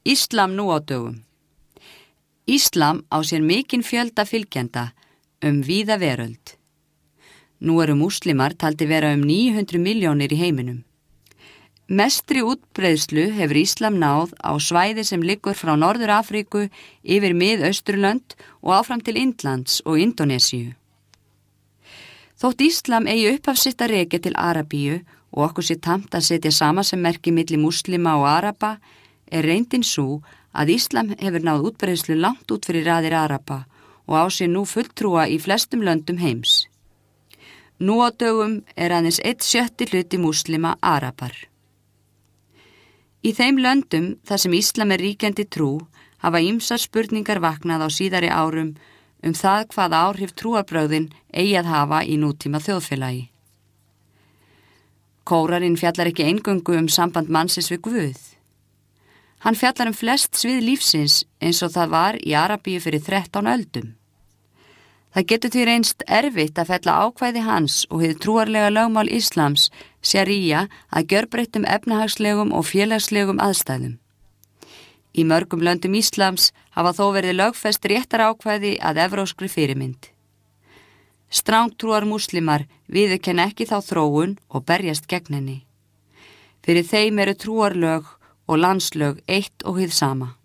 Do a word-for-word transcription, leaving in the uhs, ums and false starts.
Íslam nú á dögum. Íslam á sér mikinn fjölda fylgjenda um víða veröld. Nú eru múslimar taldi vera um níu hundruð milljónir í heiminum. Mestri útbreiðslu hefur Íslam náð á svæði sem liggur frá Norður-Afríku yfir Mið-Austurlönd og áfram til Indlands og Indónesíu. Þótt Íslam eigi upphaf sitt að rekja til Arabíu og okkur sé tamt að setja sama sem merki milli múslima og araba, er reyndin sú að Íslam hefur náð útbreiðslu langt út fyrir raðir araba og á sér nú fulltrúa í flestum löndum heims. Nú á dögum er aðeins einn sjötti hluti múslima arabar. Í þeim löndum þar sem Íslam er ríkjandi trú hafa ýmsar spurningar vaknað á síðari árum um það hvaða áhrif trúarbrögðin eigi að hafa í nútíma þjóðfélagi. Kóraninn fjallar ekki eingöngu um samband mannsins við Guð. Hann fjallar um flest svið lífsins eins og það var í Arabíu fyrir þrettán öldum. Það getur því reynst erfitt að fella ákvæði hans og hið trúarlega lögmál Íslams, sharía, að gjörbreyttum efnahagslegum og félagslegum aðstæðum. Í mörgum löndum Íslams hafa þó verið lögfest réttar ákvæði að evróskri fyrirmynd. Strangtrúar múslimar viðurkenna ekki þá þróun og berjast gegn henni. Fyrir þeim eru trúarlög og landslög eitt og hið sama.